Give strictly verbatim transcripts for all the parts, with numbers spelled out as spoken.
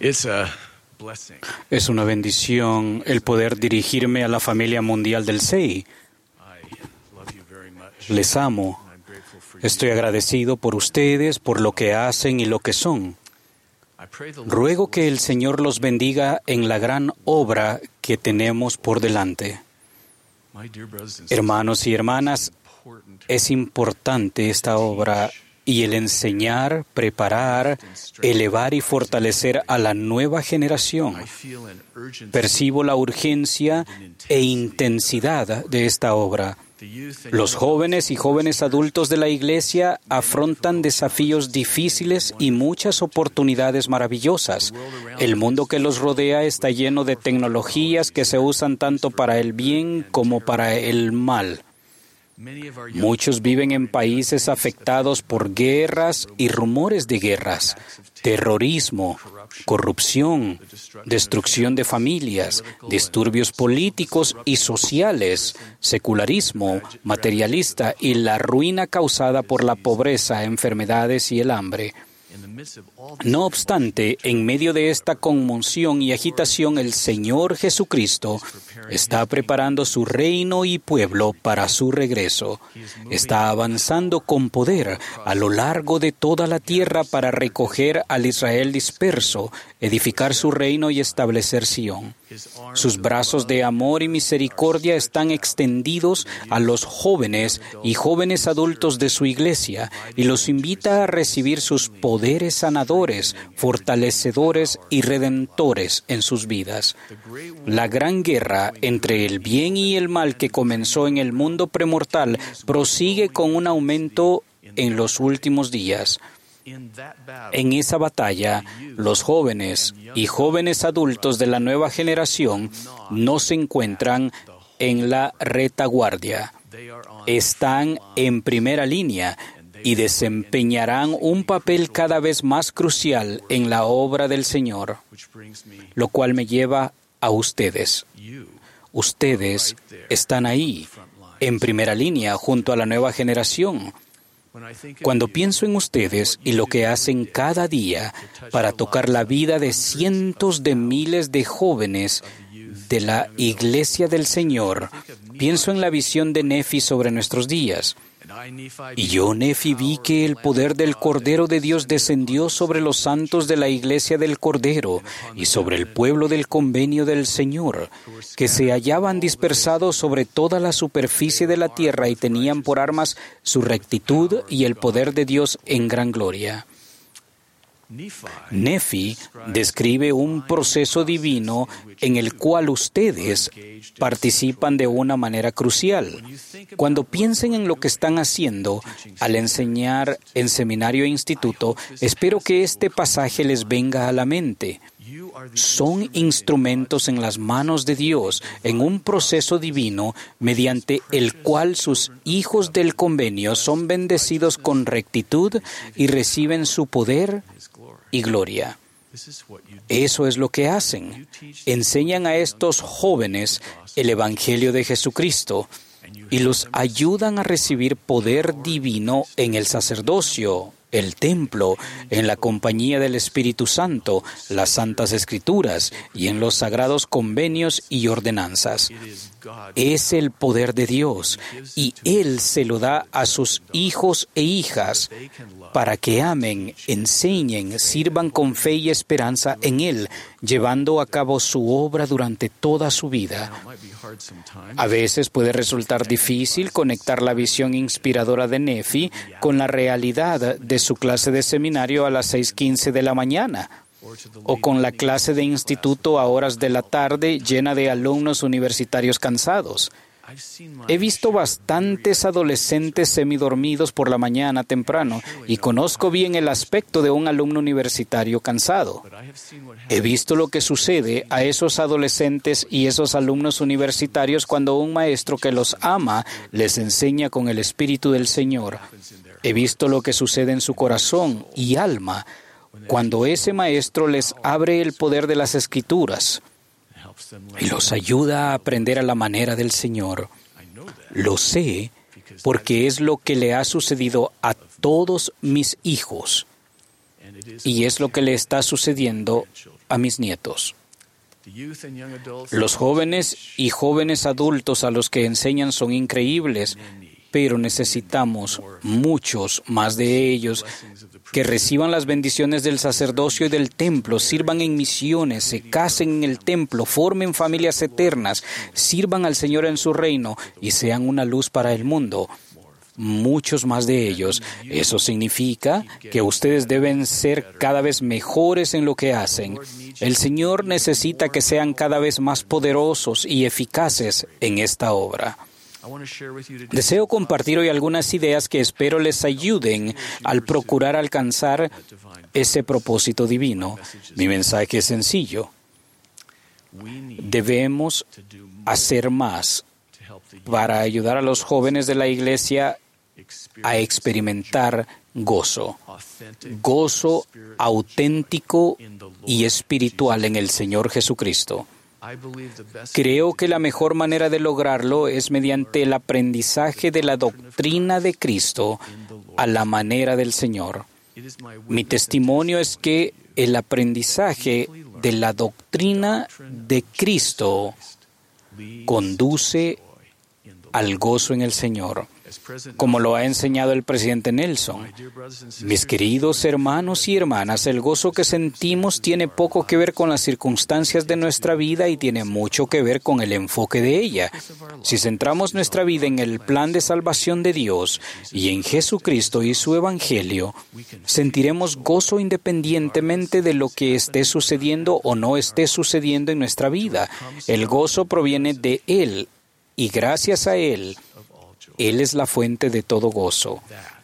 Es una bendición el poder dirigirme a la familia mundial del S E I. Les amo. Estoy agradecido por ustedes, por lo que hacen y lo que son. Ruego que el Señor los bendiga en la gran obra que tenemos por delante. Hermanos y hermanas, es importante esta obra y el enseñar, preparar, elevar y fortalecer a la nueva generación. Percibo la urgencia e intensidad de esta obra. Los jóvenes y jóvenes adultos de la Iglesia afrontan desafíos difíciles y muchas oportunidades maravillosas. El mundo que los rodea está lleno de tecnologías que se usan tanto para el bien como para el mal. Muchos viven en países afectados por guerras y rumores de guerras, terrorismo, corrupción, destrucción de familias, disturbios políticos y sociales, secularismo materialista y la ruina causada por la pobreza, enfermedades y el hambre. No obstante, en medio de esta conmoción y agitación, el Señor Jesucristo está preparando su reino y pueblo para su regreso. Está avanzando con poder a lo largo de toda la tierra para recoger al Israel disperso, edificar su reino y establecer Sión. Sus brazos de amor y misericordia están extendidos a los jóvenes y jóvenes adultos de su iglesia y los invita a recibir sus poderes sanadores, fortalecedores y redentores en sus vidas. La gran guerra entre el bien y el mal que comenzó en el mundo premortal prosigue con un aumento en los últimos días. En esa batalla, los jóvenes y jóvenes adultos de la nueva generación no se encuentran en la retaguardia. Están en primera línea y desempeñarán un papel cada vez más crucial en la obra del Señor, lo cual me lleva a ustedes. Ustedes están ahí, en primera línea, junto a la nueva generación. Cuando pienso en ustedes y lo que hacen cada día para tocar la vida de cientos de miles de jóvenes de la Iglesia del Señor, pienso en la visión de Nefi sobre nuestros días. Y yo, Nefi, vi que el poder del Cordero de Dios descendió sobre los santos de la Iglesia del Cordero y sobre el pueblo del convenio del Señor, que se hallaban dispersados sobre toda la superficie de la tierra y tenían por armas su rectitud y el poder de Dios en gran gloria. Nefi describe un proceso divino en el cual ustedes participan de una manera crucial. Cuando piensen en lo que están haciendo al enseñar en seminario e instituto, espero que este pasaje les venga a la mente. Son instrumentos en las manos de Dios en un proceso divino mediante el cual sus hijos del convenio son bendecidos con rectitud y reciben su poder y gloria. Eso es lo que hacen. Enseñan a estos jóvenes el Evangelio de Jesucristo y los ayudan a recibir poder divino en el sacerdocio, el templo, en la compañía del Espíritu Santo, las Santas Escrituras y en los sagrados convenios y ordenanzas. Es el poder de Dios y Él se lo da a sus hijos e hijas para que amen, enseñen, sirvan con fe y esperanza en Él, llevando a cabo su obra durante toda su vida. A veces puede resultar difícil conectar la visión inspiradora de Nefi con la realidad de su clase de seminario a las seis quince de la mañana, o con la clase de instituto a horas de la tarde llena de alumnos universitarios cansados. He visto bastantes adolescentes semidormidos por la mañana temprano y conozco bien el aspecto de un alumno universitario cansado. He visto lo que sucede a esos adolescentes y esos alumnos universitarios cuando un maestro que los ama les enseña con el Espíritu del Señor. He visto lo que sucede en su corazón y alma cuando ese maestro les abre el poder de las Escrituras y los ayuda a aprender a la manera del Señor. Lo sé porque es lo que le ha sucedido a todos mis hijos y es lo que le está sucediendo a mis nietos. Los jóvenes y jóvenes adultos a los que enseñan son increíbles, pero necesitamos muchos más de ellos que reciban las bendiciones del sacerdocio y del templo, sirvan en misiones, se casen en el templo, formen familias eternas, sirvan al Señor en su reino y sean una luz para el mundo. Muchos más de ellos. Eso significa que ustedes deben ser cada vez mejores en lo que hacen. El Señor necesita que sean cada vez más poderosos y eficaces en esta obra. Deseo compartir hoy algunas ideas que espero les ayuden al procurar alcanzar ese propósito divino. Mi mensaje es sencillo. Debemos hacer más para ayudar a los jóvenes de la iglesia a experimentar gozo. Gozo auténtico y espiritual en el Señor Jesucristo. Creo que la mejor manera de lograrlo es mediante el aprendizaje de la doctrina de Cristo a la manera del Señor. Mi testimonio es que el aprendizaje de la doctrina de Cristo conduce al gozo en el Señor, como lo ha enseñado el presidente Nelson. Mis queridos hermanos y hermanas, el gozo que sentimos tiene poco que ver con las circunstancias de nuestra vida y tiene mucho que ver con el enfoque de ella. Si centramos nuestra vida en el plan de salvación de Dios y en Jesucristo y su Evangelio, sentiremos gozo independientemente de lo que esté sucediendo o no esté sucediendo en nuestra vida. El gozo proviene de Él y gracias a Él, Él es la fuente de todo gozo.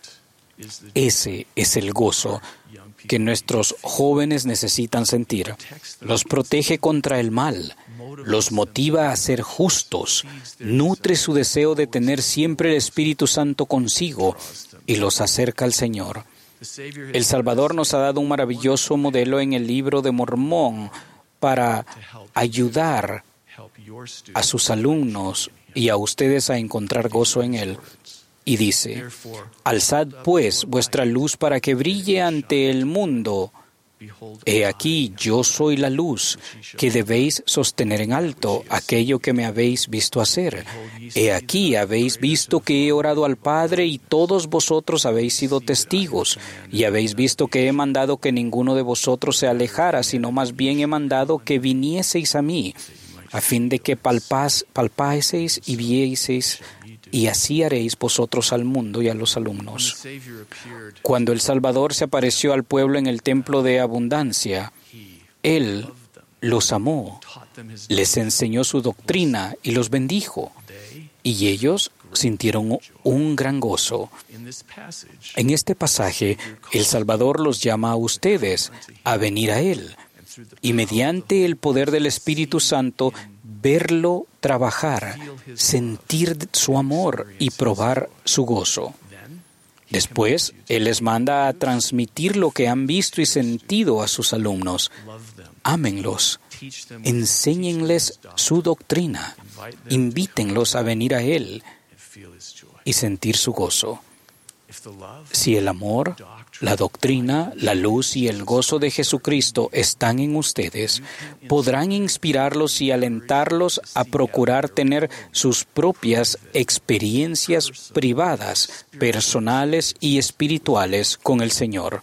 Ese es el gozo que nuestros jóvenes necesitan sentir. Los protege contra el mal, los motiva a ser justos, nutre su deseo de tener siempre el Espíritu Santo consigo y los acerca al Señor. El Salvador nos ha dado un maravilloso modelo en el libro de Mormón para ayudar a sus alumnos y a ustedes a encontrar gozo en Él. Y dice, alzad pues vuestra luz para que brille ante el mundo. He aquí, yo soy la luz que debéis sostener en alto, aquello que me habéis visto hacer. He aquí, habéis visto que he orado al Padre y todos vosotros habéis sido testigos. Y habéis visto que he mandado que ninguno de vosotros se alejara, sino más bien he mandado que vinieseis a mí, a fin de que palpas, palpaseis y vieseis, y así haréis vosotros al mundo y a los alumnos. Cuando el Salvador se apareció al pueblo en el templo de abundancia, Él los amó, les enseñó su doctrina y los bendijo, y ellos sintieron un gran gozo. En este pasaje, el Salvador los llama a ustedes a venir a Él, y mediante el poder del Espíritu Santo, verlo trabajar, sentir su amor y probar su gozo. Después, Él les manda a transmitir lo que han visto y sentido a sus alumnos. Ámenlos, enséñenles su doctrina, invítenlos a venir a Él y sentir su gozo. Si el amor, la doctrina, la luz y el gozo de Jesucristo están en ustedes, podrán inspirarlos y alentarlos a procurar tener sus propias experiencias privadas, personales y espirituales con el Señor.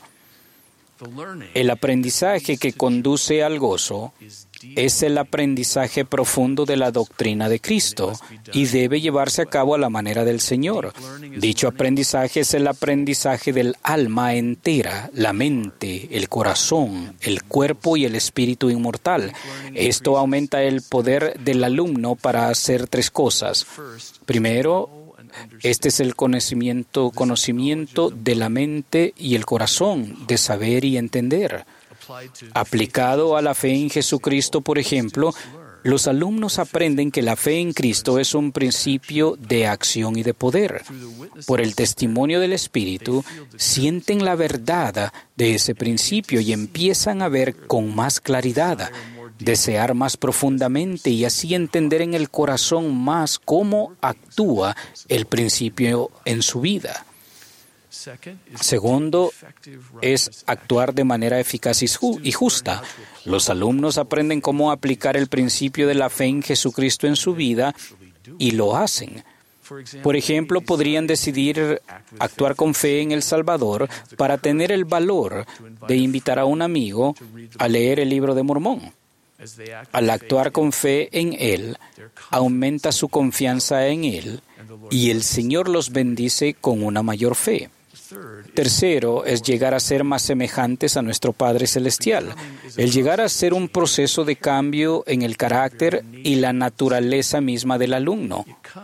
El aprendizaje que conduce al gozo es el aprendizaje profundo de la doctrina de Cristo y debe llevarse a cabo a la manera del Señor. Dicho aprendizaje es el aprendizaje del alma entera, la mente, el corazón, el cuerpo y el espíritu inmortal. Esto aumenta el poder del alumno para hacer tres cosas. Primero, este es el conocimiento, conocimiento de la mente y el corazón, de saber y entender. Aplicado a la fe en Jesucristo, por ejemplo, los alumnos aprenden que la fe en Cristo es un principio de acción y de poder. Por el testimonio del Espíritu, sienten la verdad de ese principio y empiezan a ver con más claridad, desear más profundamente y así entender en el corazón más cómo actúa el principio en su vida. Segundo, es actuar de manera eficaz y justa. Los alumnos aprenden cómo aplicar el principio de la fe en Jesucristo en su vida y lo hacen. Por ejemplo, podrían decidir actuar con fe en el Salvador para tener el valor de invitar a un amigo a leer el libro de Mormón. Al actuar con fe en Él, aumenta su confianza en Él y el Señor los bendice con una mayor fe. Tercero, es llegar a ser más semejantes a nuestro Padre Celestial. El llegar a ser un proceso de cambio en el carácter y la naturaleza misma del alumno.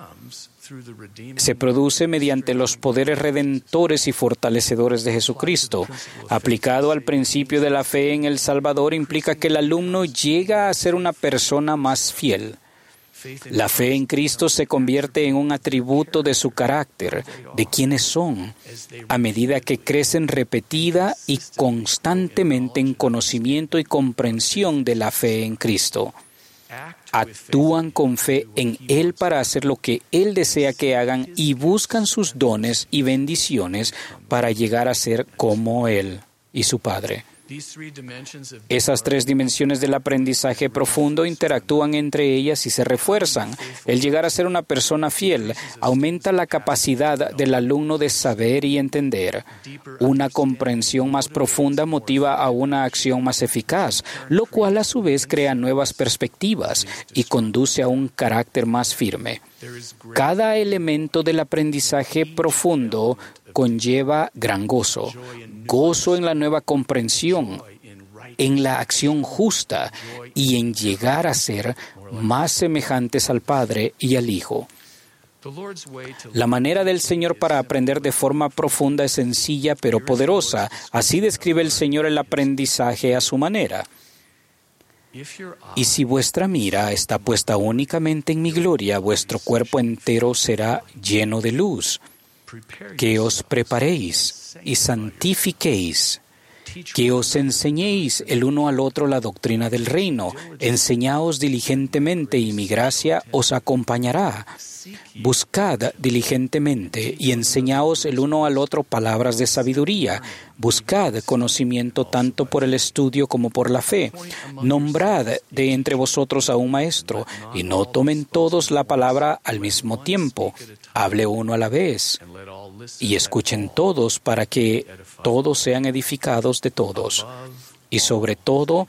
Se produce mediante los poderes redentores y fortalecedores de Jesucristo. Aplicado al principio de la fe en el Salvador, implica que el alumno llega a ser una persona más fiel. La fe en Cristo se convierte en un atributo de su carácter, de quienes son, a medida que crecen repetida y constantemente en conocimiento y comprensión de la fe en Cristo. Actúan con fe en Él para hacer lo que Él desea que hagan y buscan sus dones y bendiciones para llegar a ser como Él y su Padre. Esas tres dimensiones del aprendizaje profundo interactúan entre ellas y se refuerzan. El llegar a ser una persona fiel aumenta la capacidad del alumno de saber y entender. Una comprensión más profunda motiva a una acción más eficaz, lo cual a su vez crea nuevas perspectivas y conduce a un carácter más firme. Cada elemento del aprendizaje profundo conlleva gran gozo, gozo en la nueva comprensión, en la acción justa y en llegar a ser más semejantes al Padre y al Hijo. La manera del Señor para aprender de forma profunda es sencilla pero poderosa. Así describe el Señor el aprendizaje a su manera. Y si vuestra mira está puesta únicamente en mi gloria, vuestro cuerpo entero será lleno de luz. Que os preparéis y santifiquéis, que os enseñéis el uno al otro la doctrina del reino. Enseñaos diligentemente y mi gracia os acompañará. Buscad diligentemente y enseñaos el uno al otro palabras de sabiduría. Buscad conocimiento tanto por el estudio como por la fe. Nombrad de entre vosotros a un maestro, y no tomen todos la palabra al mismo tiempo. Hable uno a la vez, y escuchen todos para que todos sean edificados de todos. Y sobre todo,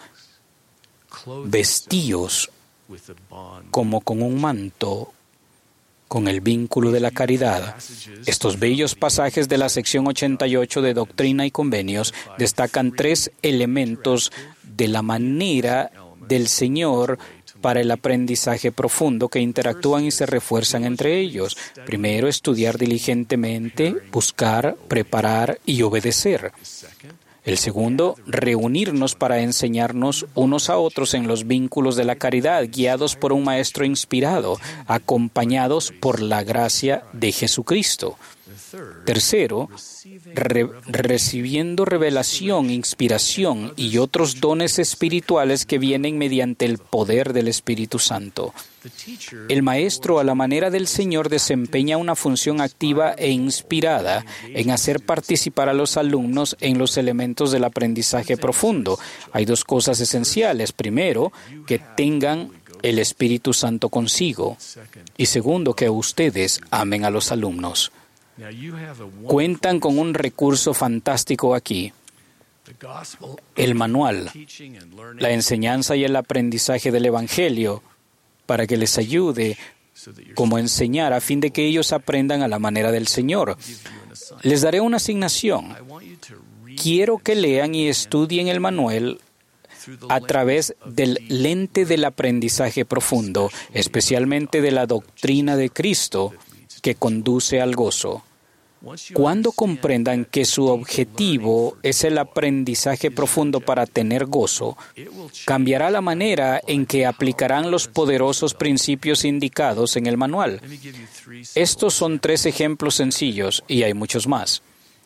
vestíos como con un manto, con el vínculo de la caridad. Estos bellos pasajes de la sección ochenta y ocho de Doctrina y Convenios destacan tres elementos de la manera del Señor para el aprendizaje profundo que interactúan y se refuerzan entre ellos. Primero, estudiar diligentemente, buscar, preparar y obedecer. El segundo, reunirnos para enseñarnos unos a otros en los vínculos de la caridad, guiados por un maestro inspirado, acompañados por la gracia de Jesucristo. Tercero, re- recibiendo revelación, inspiración y otros dones espirituales que vienen mediante el poder del Espíritu Santo. El maestro, a la manera del Señor, desempeña una función activa e inspirada en hacer participar a los alumnos en los elementos del aprendizaje profundo. Hay dos cosas esenciales. Primero, que tengan el Espíritu Santo consigo. Y segundo, que ustedes amen a los alumnos. Cuentan con un recurso fantástico aquí. El manual, la enseñanza y el aprendizaje del Evangelio, para que les ayude cómo enseñar a fin de que ellos aprendan a la manera del Señor. Les daré una asignación. Quiero que lean y estudien el manual a través del lente del aprendizaje profundo, especialmente de la doctrina de Cristo que conduce al gozo. Cuando comprendan que su objetivo es el aprendizaje profundo para tener gozo, cambiará la manera en que aplicarán los poderosos principios indicados en el manual. Estos son tres ejemplos sencillos y hay muchos más.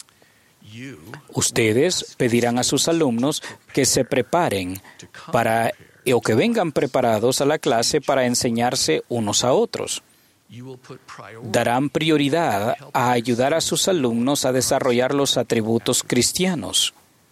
Ustedes pedirán a sus alumnos que se preparen para o que vengan preparados a la clase para enseñarse unos a otros. Darán prioridad a ayudar a sus alumnos a desarrollar los atributos cristianos.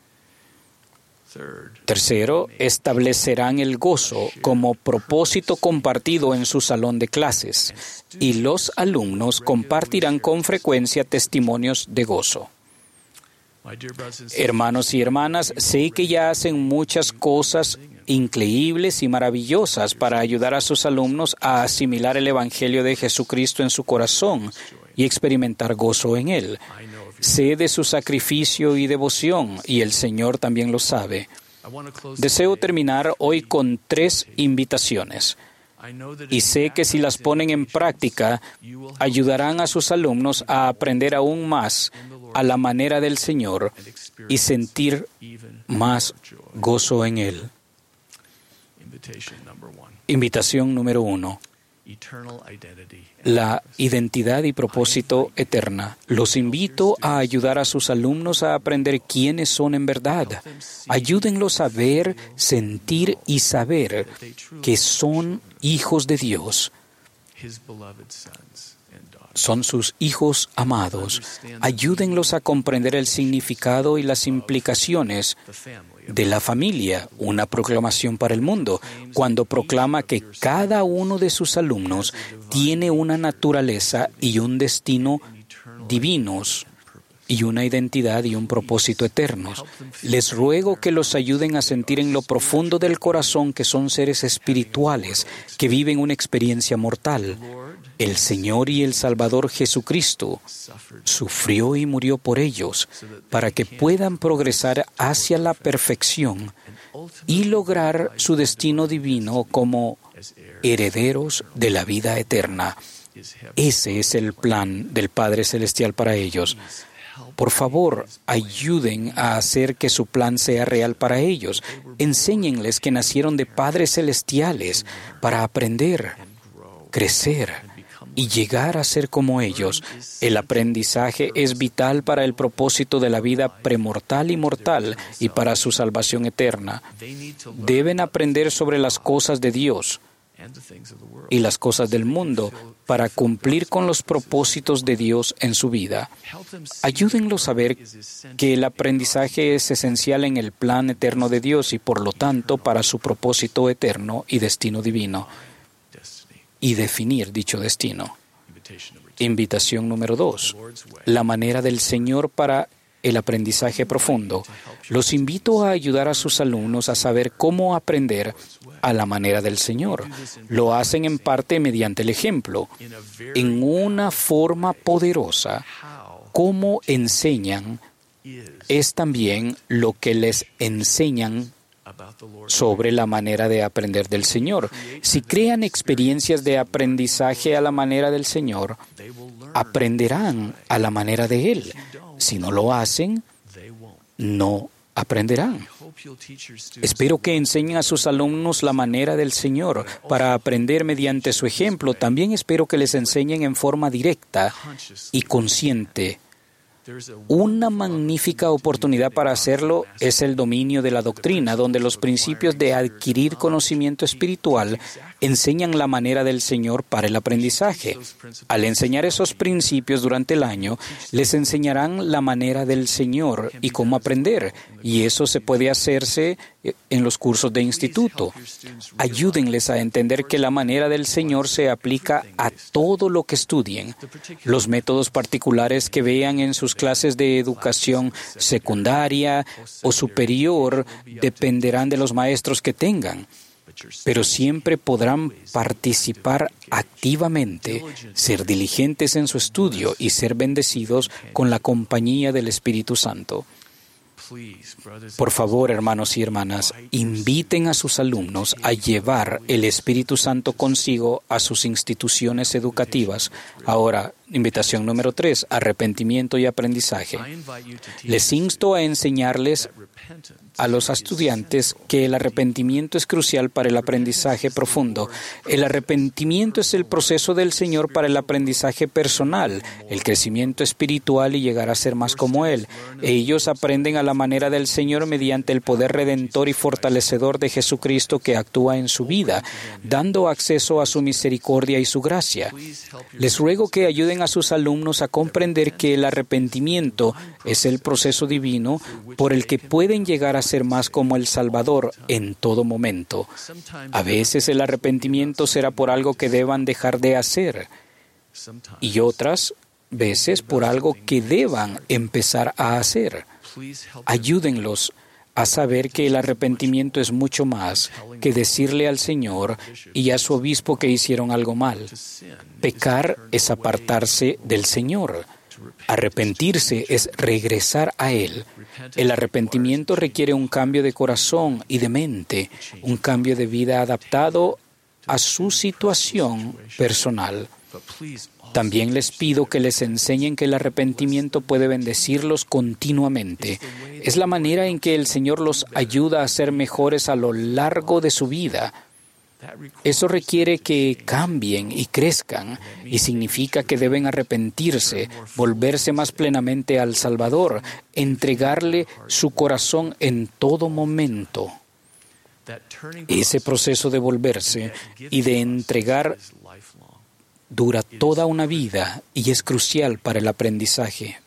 Tercero, establecerán el gozo como propósito compartido en su salón de clases, y los alumnos compartirán con frecuencia testimonios de gozo. Hermanos y hermanas, sé que ya hacen muchas cosas increíbles y maravillosas para ayudar a sus alumnos a asimilar el Evangelio de Jesucristo en su corazón y experimentar gozo en él. Sé de su sacrificio y devoción, y el Señor también lo sabe. Deseo terminar hoy con tres invitaciones. Y sé que si las ponen en práctica, ayudarán a sus alumnos a aprender aún más a la manera del Señor y sentir más gozo en Él. Invitación número uno. La identidad y propósito eterna. Los invito a ayudar a sus alumnos a aprender quiénes son en verdad. Ayúdenlos a ver, sentir y saber que son hijos de Dios. Son sus hijos amados. Ayúdenlos a comprender el significado y las implicaciones de la familia, una proclamación para el mundo, cuando proclama que cada uno de sus alumnos tiene una naturaleza y un destino divinos y una identidad y un propósito eternos. Les ruego que los ayuden a sentir en lo profundo del corazón que son seres espirituales que viven una experiencia mortal. El Señor y el Salvador Jesucristo sufrió y murió por ellos para que puedan progresar hacia la perfección y lograr su destino divino como herederos de la vida eterna. Ese es el plan del Padre Celestial para ellos. Por favor, ayuden a hacer que su plan sea real para ellos. Enséñenles que nacieron de padres celestiales para aprender, crecer y llegar a ser como ellos. El aprendizaje es vital para el propósito de la vida premortal y mortal y para su salvación eterna. Deben aprender sobre las cosas de Dios y las cosas del mundo para cumplir con los propósitos de Dios en su vida. Ayúdenlos a ver que el aprendizaje es esencial en el plan eterno de Dios y por lo tanto para su propósito eterno y destino divino, y definir dicho destino. Invitación número dos. La manera del Señor para el aprendizaje profundo. Los invito a ayudar a sus alumnos a saber cómo aprender a la manera del Señor. Lo hacen en parte mediante el ejemplo. En una forma poderosa, cómo enseñan es también lo que les enseñan sobre la manera de aprender del Señor. Si crean experiencias de aprendizaje a la manera del Señor, aprenderán a la manera de Él. Si no lo hacen, no aprenderán. Espero que enseñen a sus alumnos la manera del Señor para aprender mediante su ejemplo. También espero que les enseñen en forma directa y consciente. Una magnífica oportunidad para hacerlo es el dominio de la doctrina, donde los principios de adquirir conocimiento espiritual enseñan la manera del Señor para el aprendizaje. Al enseñar esos principios durante el año, les enseñarán la manera del Señor y cómo aprender, y eso se puede hacerse en los cursos de instituto. Ayúdenles a entender que la manera del Señor se aplica a todo lo que estudien. Los métodos particulares que vean en sus clases de educación secundaria o superior dependerán de los maestros que tengan, pero siempre podrán participar activamente, ser diligentes en su estudio y ser bendecidos con la compañía del Espíritu Santo. Por favor, hermanos y hermanas, inviten a sus alumnos a llevar el Espíritu Santo consigo a sus instituciones educativas. Ahora, invitación número tres, arrepentimiento y aprendizaje. Les insto a enseñarles a los estudiantes que el arrepentimiento es crucial para el aprendizaje profundo. El arrepentimiento es el proceso del Señor para el aprendizaje personal, el crecimiento espiritual y llegar a ser más como Él. Ellos aprenden a la manera del Señor mediante el poder redentor y fortalecedor de Jesucristo que actúa en su vida, dando acceso a su misericordia y su gracia. Les ruego que ayuden a sus alumnos a comprender que el arrepentimiento es el proceso divino por el que pueden llegar a ser más como el Salvador en todo momento. A veces el arrepentimiento será por algo que deban dejar de hacer y otras veces por algo que deban empezar a hacer. Ayúdenlos a saber que el arrepentimiento es mucho más que decirle al Señor y a su obispo que hicieron algo mal. Pecar es apartarse del Señor. Arrepentirse es regresar a Él. El arrepentimiento requiere un cambio de corazón y de mente, un cambio de vida adaptado a su situación personal. También les pido que les enseñen que el arrepentimiento puede bendecirlos continuamente. Es la manera en que el Señor los ayuda a ser mejores a lo largo de su vida. Eso requiere que cambien y crezcan, y significa que deben arrepentirse, volverse más plenamente al Salvador, entregarle su corazón en todo momento. Ese proceso de volverse y de entregar dura toda una vida y es crucial para el aprendizaje.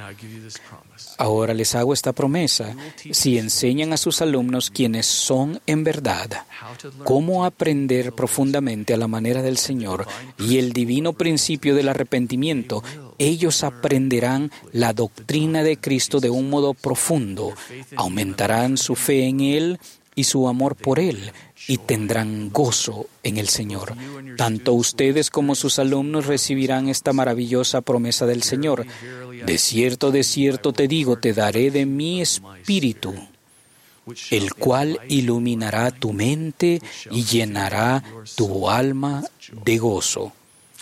Ahora les hago esta promesa. Si enseñan a sus alumnos quienes son en verdad, cómo aprender profundamente a la manera del Señor y el divino principio del arrepentimiento, ellos aprenderán la doctrina de Cristo de un modo profundo, aumentarán su fe en Él y su amor por Él, y tendrán gozo en el Señor. Tanto ustedes como sus alumnos recibirán esta maravillosa promesa del Señor. De cierto, de cierto te digo, te daré de mi espíritu, el cual iluminará tu mente y llenará tu alma de gozo.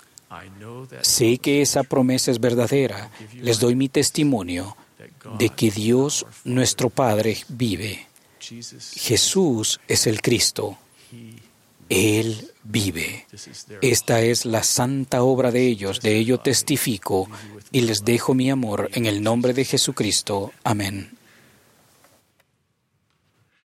Sé que esa promesa es verdadera. Les doy mi testimonio de que Dios, nuestro Padre, vive. Jesús es el Cristo. Él vive. Esta es la santa obra de ellos, de ello testifico, y les dejo mi amor en el nombre de Jesucristo. Amén.